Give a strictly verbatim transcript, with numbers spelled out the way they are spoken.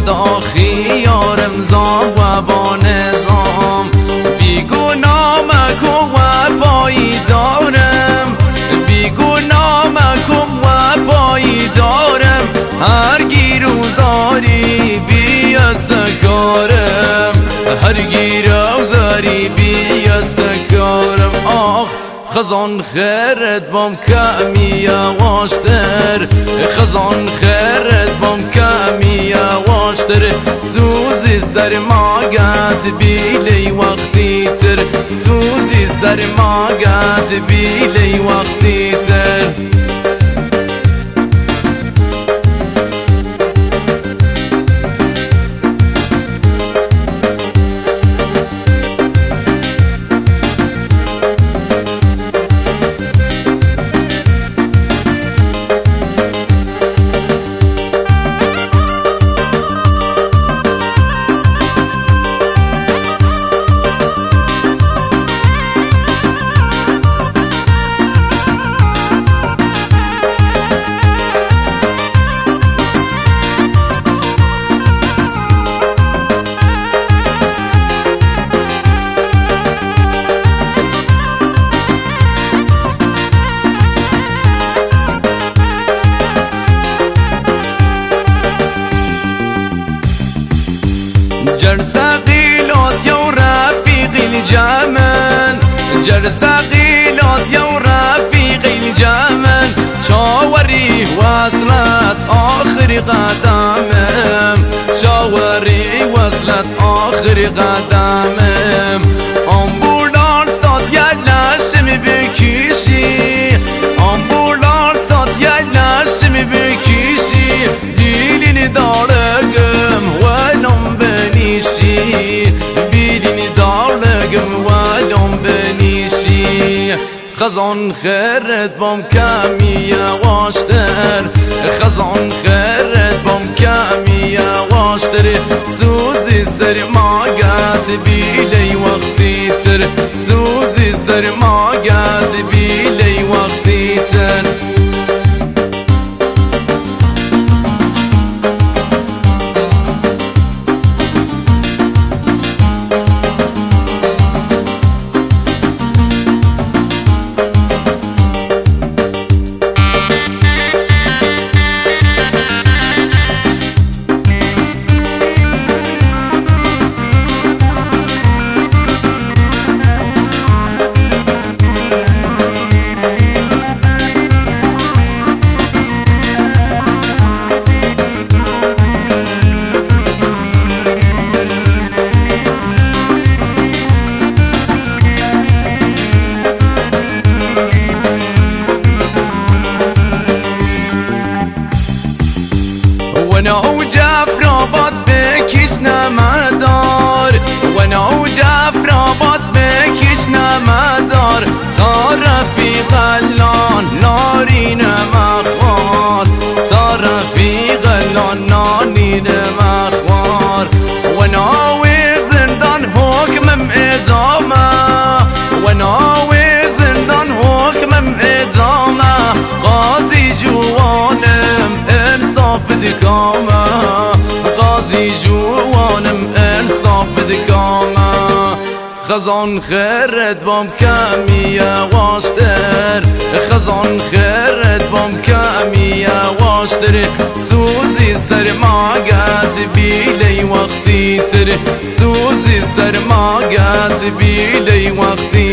خدا خیارم زام و با نظام بیگناه مکن و پایی دارم بیگناه مکن و پایی دارم هر گیروزاری بیا سکارم هر گیروزاری بیا سکارم آخ خزان خیرت بام کمی یواشتر خزان خیرت بام کمی یواشتر سوزی سر ماگت بیلی وقتی تر سوزی سر ماگت بیلی وقتی تر جرسقيلات يا رفيق الجمل جرسقيلات يا رفيق الجمل شاوري وصلت آخر قدمم شاوري وصلت آخر قدمم آمبولانسات یلشم بکشی آمبولانسات یلشم بکشی دیلین دارگم ولم بنیشی بیلین دارگم ولم بنیشی خزان خیرت بام کمی یواشتر خزان خیرت بام کمی یواشتر سوزی سر ماگت بیلی وقتی تر سوزی سر ماگت بیلی وقتی تر وانا وجعفر آباد بکش نمدار وانا وجعفر آباد بکش نمدار تا رفیق الان نارین مخوار تا رفیق الان نارین مخوار وانا و زندان حکمم ادامه وانا و زندان حکمم ادامه قاضی جوانم انصاف دکامه قاضی جوانم انصاف دکامه خزان خیرت بام کمی یواشتر خزان خیرت بام کمی یواشتر سوزی سر ماگت بیلی وقتی تر سوزی سر ماگت بیلی وقتی